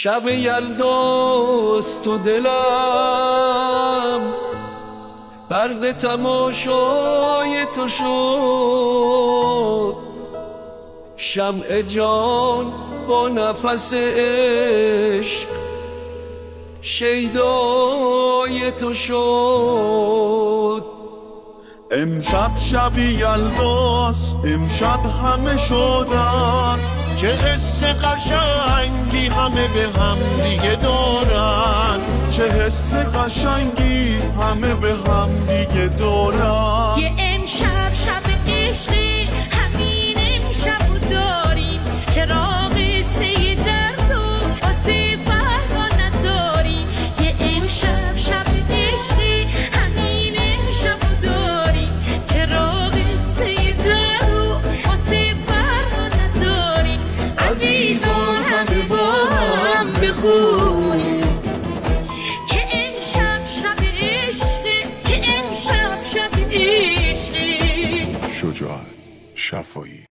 شب یلداست تو دلم برق تماشای تو شد، شمع جان با نفس عشق شیدای تو شد. امشب شب یلداست، امشب همه شدن، چه حس قشنگی همه به هم دیگه دارن، چه حس قشنگی همه به هم دیگه دارن. یه امشب شب عشقی همین امشبو داریم، چراغ قصه درد و واسه فردا نذاریم. یه امشب شب عشقی همین امشبو داریم، چراغ قصه درد و واسه فردا نذاریم. عزیزان همه با هم بخونیم که امشب شب عشقی، که امشب شب عشقی. شجاعت شفایی.